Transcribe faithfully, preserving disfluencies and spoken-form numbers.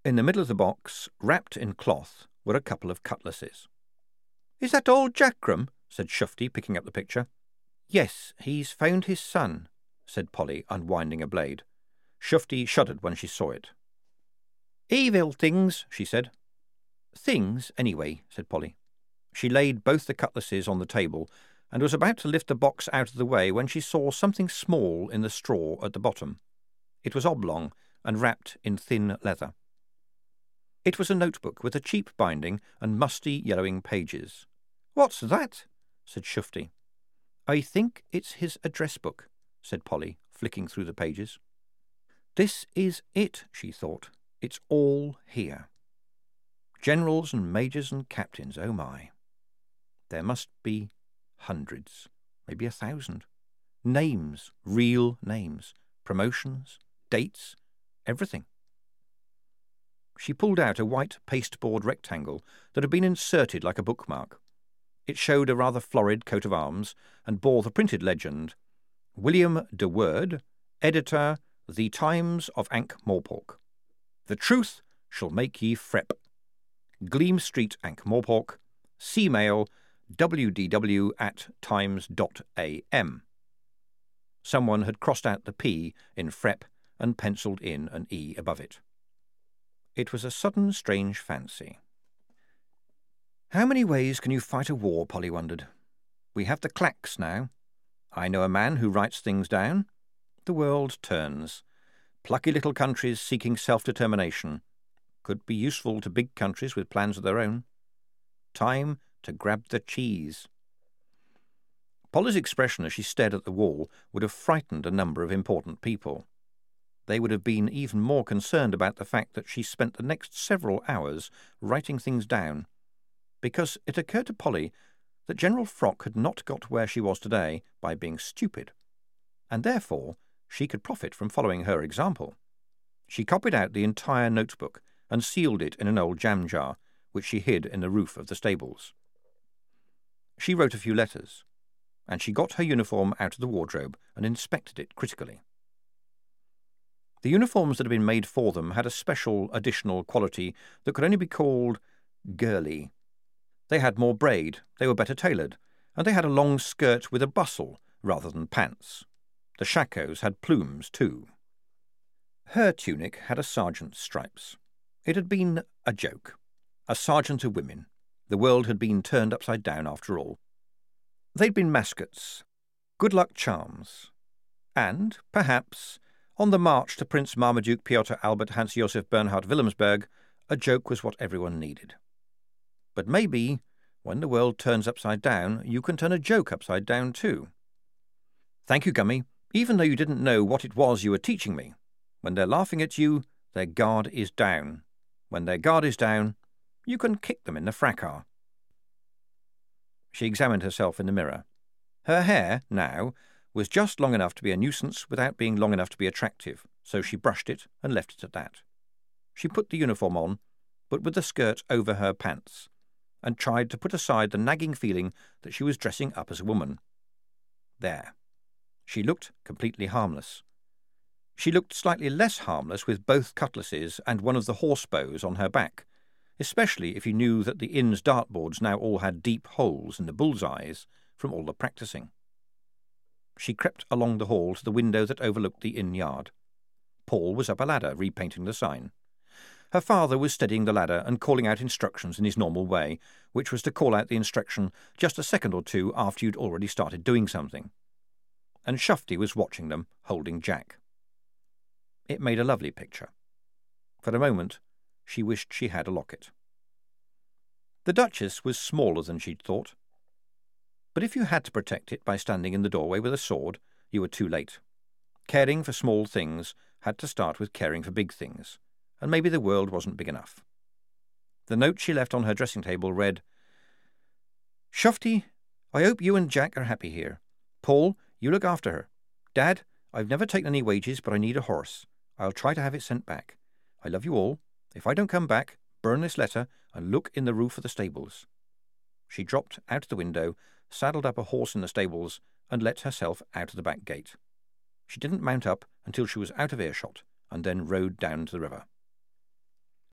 In the middle of the box, wrapped in cloth, were a couple of cutlasses. "Is that old Jackram?" said Shufti, picking up the picture. "Yes, he's found his son," said Polly, unwinding a blade. Shufti shuddered when she saw it. "Evil things," she said. "Things, anyway," said Polly. She laid both the cutlasses on the table and was about to lift the box out of the way when she saw something small in the straw at the bottom. It was oblong and wrapped in thin leather. It was a notebook with a cheap binding and musty yellowing pages. "What's that?" said Shufti. "I think it's his address book," said Polly, flicking through the pages. "This is it," she thought. "It's all here. Generals and majors and captains, oh my. There must be hundreds, maybe a thousand. Names, real names, promotions, dates, everything." She pulled out a white pasteboard rectangle that had been inserted like a bookmark. It showed a rather florid coat of arms and bore the printed legend, "William de Worde, editor, The Times of Ankh-Morpork. The truth shall make ye frep. Gleam Street, Ankh-Morpork. C-mail, w d w at times dot a m." Someone had crossed out the P in frep and pencilled in an E above it. It was a sudden strange fancy. How many ways can you fight a war, Polly wondered. We have the clacks now. I know a man who writes things down. The world turns. Plucky little countries seeking self-determination. Could be useful to big countries with plans of their own. Time to grab the cheese. Polly's expression as she stared at the wall would have frightened a number of important people. They would have been even more concerned about the fact that she spent the next several hours writing things down, because it occurred to Polly that General Frock had not got where she was today by being stupid, and therefore she could profit from following her example. She copied out the entire notebook and sealed it in an old jam jar, which she hid in the roof of the stables. She wrote a few letters, and she got her uniform out of the wardrobe and inspected it critically. The uniforms that had been made for them had a special additional quality that could only be called girly. They had more braid, they were better tailored, and they had a long skirt with a bustle rather than pants. The shakos had plumes too. Her tunic had a sergeant's stripes. It had been a joke. A sergeant of women. The world had been turned upside down after all. They'd been mascots, good luck charms, and, perhaps, on the march to Prince Marmaduke Pyotr Albert Hans Josef Bernhard Wilhelmsberg, a joke was what everyone needed. But maybe, when the world turns upside down, you can turn a joke upside down too. Thank you, Gummy, even though you didn't know what it was you were teaching me. When they're laughing at you, their guard is down. When their guard is down, you can kick them in the fracas. She examined herself in the mirror. Her hair, now, was just long enough to be a nuisance without being long enough to be attractive, so she brushed it and left it at that. She put the uniform on, but with the skirt over her pants, and tried to put aside the nagging feeling that she was dressing up as a woman. There. She looked completely harmless. She looked slightly less harmless with both cutlasses and one of the horse bows on her back, especially if you knew that the inn's dartboards now all had deep holes in the bull's-eyes from all the practising. She crept along the hall to the window that overlooked the inn yard. Paul was up a ladder, repainting the sign. Her father was steadying the ladder and calling out instructions in his normal way, which was to call out the instruction just a second or two after you'd already started doing something. And Shufti was watching them, holding Jack. It made a lovely picture. For a moment, she wished she had a locket. The Duchess was smaller than she'd thought. But if you had to protect it by standing in the doorway with a sword, you were too late. Caring for small things had to start with caring for big things, and maybe the world wasn't big enough. The note she left on her dressing table read, "Shufti, I hope you and Jack are happy here. Paul, you look after her. Dad, I've never taken any wages, but I need a horse. I'll try to have it sent back. I love you all. If I don't come back, burn this letter and look in the roof of the stables." She dropped out the window, saddled up a horse in the stables, and let herself out of the back gate. She didn't mount up until she was out of earshot, and then rode down to the river.